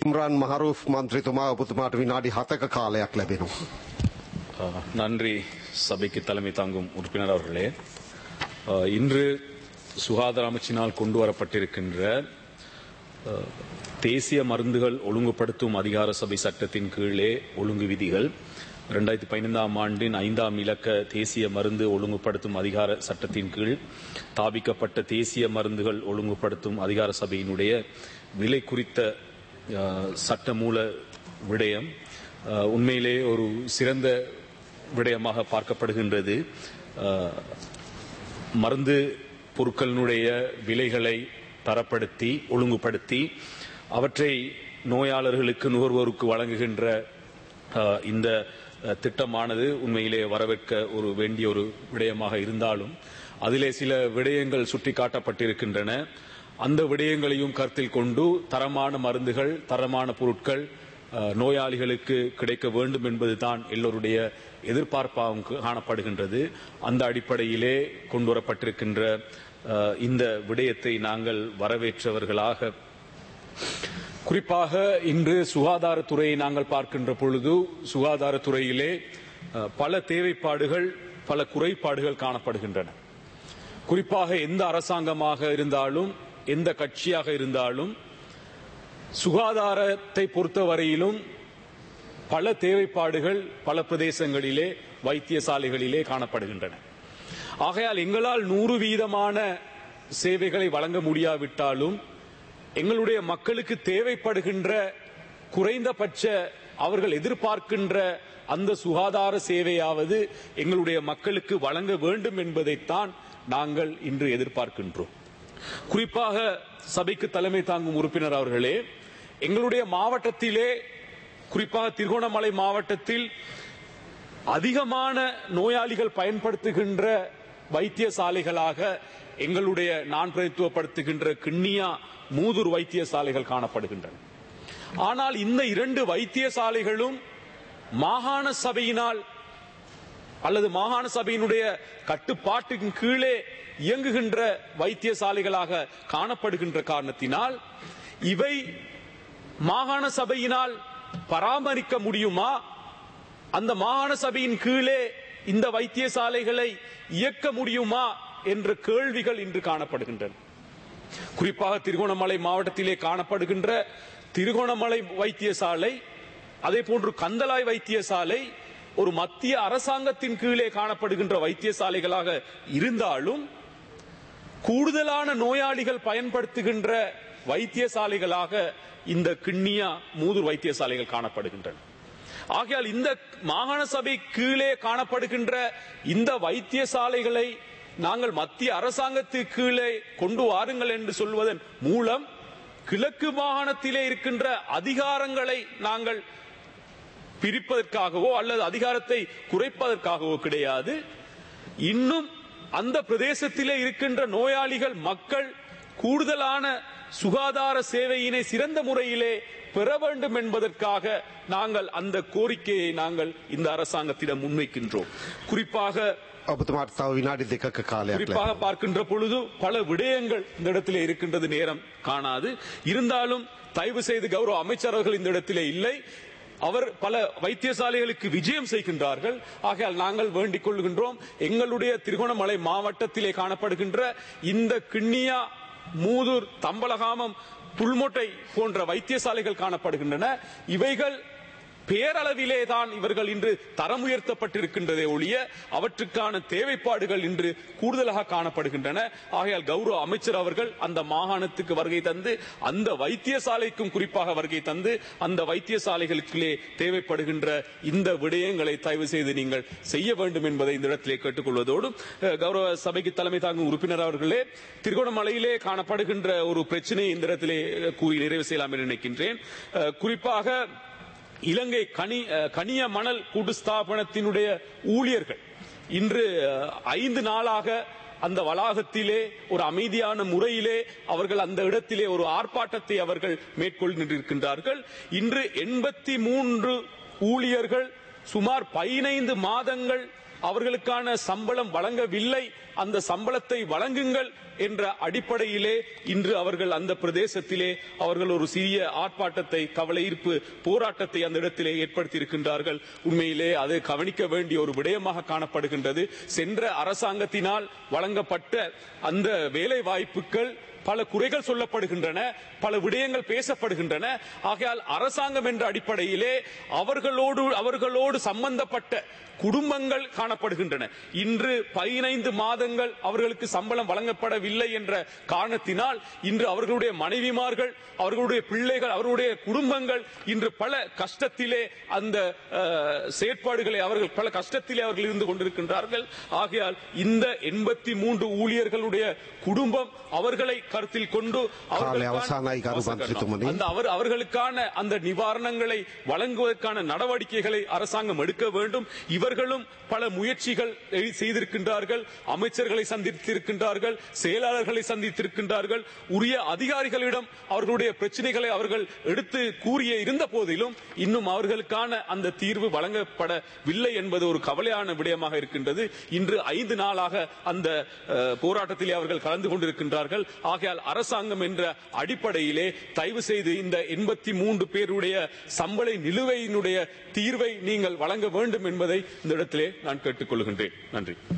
ඉම්රාන් මහරූෆ් මන්ත්‍රීතුමා ඔබතුමාට විනාඩි 7ක කාලයක් ලැබෙනවා. நன்றி சபைக்கு தலைமை தாங்கும் உறுப்பினர் அவர்களே. இன்று சுகாதார அமைச்சினால் கொண்டு வரப்பட்டிருக்கின்ற தேசிய மருந்துகள் ஒழுங்குபடுத்தும் அதிகார சபை சட்டத்தின் கீழே ஒழுங்கு விதிகள் 2015 ஆண்டின் 5ஆம் இலக்க தேசிய மருந்து ஒழுங்குபடுத்தும் அதிகார சட்டத்தின் கீழ் தாபிக்கப்பட்ட தேசிய மருந்துகள் ஒழுங்குபடுத்தும் அதிகார சபையினுடைய விலை குறித்த சட்டமூல விடயம் உண்மையிலே ஒரு சிறந்த விடயமாக பார்க்கப்படுகின்றது. மருந்து பொருட்களினுடைய விலைகளை தரப்படுத்தி ஒழுங்குபடுத்தி அவற்றை நோயாளர்களுக்கு நுகர்வோருக்கு வழங்குகின்ற இந்த திட்டமானது உண்மையிலே வரவேற்க ஒரு வேண்டிய ஒரு விடயமாக இருந்தாலும் அதிலே சில விடயங்கள் சுட்டிக்காட்டப்பட்டிருக்கின்றன. அந்த விடயங்களையும் கருத்தில் கொண்டு தரமான மருந்துகள் தரமான பொருட்கள் நோயாளிகளுக்கு கிடைக்க வேண்டும் என்பதுதான் எல்லோருடைய எதிர்பார்ப்பாகவும் காணப்படுகின்றது. அந்த அடிப்படையிலே கொண்டு வரப்பட்டிருக்கின்ற இந்த விடயத்தை நாங்கள் வரவேற்றவர்களாக, குறிப்பாக இன்று சுகாதாரத்துறையை நாங்கள் பார்க்கின்ற பொழுது சுகாதாரத்துறையிலே பல தேவைப்பாடுகள் பல குறைபாடுகள் காணப்படுகின்றன. குறிப்பாக எந்த அரசாங்கமாக இருந்தாலும் எந்த கட்சியாக இருந்தாலும் சுகாதாரத்தை பொறுத்தவரையிலும் பல தேவைப்பாடுகள் பல பிரதேசங்களிலே வைத்தியசாலைகளிலே காணப்படுகின்றன. ஆகையால் எங்களால் 100% சேவைகளை வழங்க முடியாவிட்டாலும் எங்களுடைய மக்களுக்கு தேவைப்படுகின்ற குறைந்தபட்ச அவர்கள் எதிர்பார்க்கின்ற அந்த சுகாதார சேவையாவது எங்களுடைய மக்களுக்கு வழங்க வேண்டும் என்பதைத்தான் நாங்கள் இன்று எதிர்பார்க்கின்றோம். குறிப்பாக சபைக்கு தலைமை தாங்கும் உறுப்பினர் அவர்களே, எங்களுடைய மாவட்டத்திலே குறிப்பாக திருகோணமலை மாவட்டத்தில் அதிகமான நோயாளிகள் பயன்படுத்துகின்ற வைத்தியசாலைகளாக எங்களுடைய நான் பிரதித்துவப்படுத்துகின்ற கிண்ணியா மூதூர் வைத்தியசாலைகள் காணப்படுகின்றன. ஆனால் இந்த 2 வைத்தியசாலைகளும் மாகாண சபையினால் அல்லது மாகாண சபையினுடைய கட்டுப்பாட்டின் கீழே இயங்குகின்ற வைத்தியசாலைகளாக காணப்படுகின்ற காரணத்தினால் இவை மாகாண சபையினால் பராமரிக்க முடியுமா, அந்த மாகாண சபையின் கீழே இந்த வைத்தியசாலைகளை இயக்க முடியுமா என்ற கேள்விகள் இன்று காணப்படுகின்றன. குறிப்பாக திருகோணமலை மாவட்டத்திலே காணப்படுகின்ற திருகோணமலை வைத்தியசாலை, அதே போன்று கந்தளாய் வைத்தியசாலை ஒரு மத்திய அரசாங்கத்தின் கீழே காணப்படுகின்ற வைத்தியசாலைகளாக இருந்தாலும் கூடுதலான நோயாளிகள் பயன்படுத்துகின்ற வைத்தியசாலைகளாக இந்த கிண்ணியா மூதூர் வைத்தியசாலைகள் காணப்படுகின்றன. ஆகையால் இந்த மாகாண சபை கீழே காணப்படுகின்ற இந்த வைத்தியசாலைகளை நாங்கள் மத்திய அரசாங்கத்துக்கு கீழே கொண்டு வாருங்கள் என்று சொல்வதன் மூலம் கிழக்கு மாகாணத்திலே இருக்கின்ற அதிகாரங்களை நாங்கள் பிரிப்பதற்காகவோ அல்லது அதிகாரத்தை குறைப்பதற்காகவோ கிடையாது. இன்னும் அந்த பிரதேசத்திலே இருக்கின்ற நோயாளிகள் மக்கள் கூடுதலான சுகாதார சேவையினை சிறந்த முறையிலே பெற வேண்டும் என்பதற்காக நாங்கள் அந்த கோரிக்கையை நாங்கள் இந்த அரசாங்கத்திடம் முன்வைக்கின்றோம். குறிப்பாக பார்க்கின்ற பொழுது பல விடயங்கள் இந்த இடத்திலே இருக்கின்றது, நேரம் காணாது. இருந்தாலும் தயவு செய்து கௌரவ அமைச்சர்கள் இந்த இடத்திலே இல்லை, அவர் பல வைத்தியசாலைகளுக்கு விஜயம் செய்கின்றார்கள். ஆகையால் நாங்கள் வேண்டிக் கொள்கின்றோம், எங்களுடைய திருகோணமலை மாவட்டத்திலே காணப்படுகின்ற இந்த கிண்ணியா மூதூர் தம்பலகாமம் புல்மொட்டை போன்ற வைத்தியசாலைகள் காணப்படுகின்றன. இவைகள் பேரளவிலே தான் இவர்கள் இன்று தரம் உயர்த்தப்பட்டிருக்கின்றதே ஒழிய அவற்றுக்கான தேவைப்பாடுகள் இன்று கூடுதலாக காணப்படுகின்றன. ஆகையால் கௌரவ அமைச்சர் அவர்கள் அந்த மாகாணத்துக்கு வருகை தந்து அந்த வைத்தியசாலைக்கும் குறிப்பாக வருகை தந்து அந்த வைத்தியசாலைகளுக்கு தேவைப்படுகின்ற இந்த விடயங்களை தயவு செய்து நீங்கள் செய்ய வேண்டும் என்பதை இந்த இடத்திலே கேட்டுக்கொள்வதோடு, கௌரவ சபைக்கு தலைமை தாங்கும் உறுப்பினர் அவர்களே, திருகோணமலையிலே காணப்படுகின்ற ஒரு பிரச்சனையை இந்த இடத்திலே கூறி நிறைவு செய்யலாம் என்று நினைக்கின்றேன். குறிப்பாக இலங்கை கனிய மணல் கூட்டு ஸ்தாபனத்தினுடைய ஊழியர்கள் இன்று 5 நாளாக அந்த வளாகத்திலே ஒரு அமைதியான முறையிலே அவர்கள் அந்த இடத்திலே ஒரு ஆர்ப்பாட்டத்தை அவர்கள் மேற்கொண்டிருக்கின்றார்கள். இன்று 83 ஊழியர்கள் சுமார் 15 மாதங்கள் அவர்களுக்கான சம்பளம் வழங்கவில்லை, அந்த சம்பளத்தை வழங்குங்கள் என்ற அடிப்படையிலே இன்று அவர்கள் அந்த பிரதேசத்திலே அவர்கள் ஒரு சிறிய ஆர்ப்பாட்டத்தை, கவலையீர்ப்பு போராட்டத்தை அந்த இடத்திலே ஏற்படுத்தி இருக்கின்றார்கள். உண்மையிலே அது கவனிக்க வேண்டிய ஒரு விடயமாக காணப்படுகின்றது. சென்ற அரசாங்கத்தினால் வழங்கப்பட்ட அந்த வேலை வாய்ப்புகள் பல குறைகள் சொல்லப்படுகின்றன, பல விடயங்கள் பேசப்படுகின்றன. ஆகையால் அரசாங்கம் என்ற அடிப்படையிலே அவர்களோடு சம்பந்தப்பட்ட குடும்பங்கள் காணப்படுகின்றன. இன்று 15 மாதங்கள் அவர்களுக்கு சம்பளம் வழங்கப்படவில்லை என்ற காரணத்தினால் இன்று அவர்களுடைய மனைவிமார்கள், அவர்களுடைய பிள்ளைகள், அவர்களுடைய குடும்பங்கள் இன்று பல கஷ்டத்திலே அந்த செயற்பாடுகளை அவர்கள் பல கஷ்டத்திலே அவர்கள் இருந்து கொண்டிருக்கின்றார்கள். ஆகையால் இந்த 83 ஊழியர்களுடைய குடும்பம் அவர்களை கருத்தில் கொண்டு அவர்களுக்கான அந்த நிவாரணங்களை வழங்குவதற்கான நடவடிக்கைகளை அரசாங்கம் எடுக்க வேண்டும். இவர்களும் பல முயற்சிகள் செய்திருக்கின்றார்கள், அமைச்சர்களை சந்தித்திருக்கின்றார்கள், செயலாளர்களை சந்தித்திருக்கின்றார்கள், உரிய அதிகாரிகளிடம் அவர்களுடைய பிரச்சனைகளை அவர்கள் எடுத்து கூறிய இருந்த போதிலும் இன்னும் அவர்களுக்கான அந்த தீர்வு வழங்கப்படவில்லை என்பது ஒரு கவலையான விடயமாக இருக்கின்றது. இன்று 5 நாளாக அந்த போராட்டத்திலே அவர்கள் கலந்து கொண்டிருக்கின்றார்கள். ஆகையால் அரசாங்கம் என்ற அடிப்படையிலே தயவு செய்து இந்த 83 பேருடைய சம்பள நிலுவையினுடைய தீர்வை நீங்கள் வழங்க வேண்டும் என்பதை இந்த இடத்திலே நான் கேட்டுக்கொள்கின்றேன். நன்றி.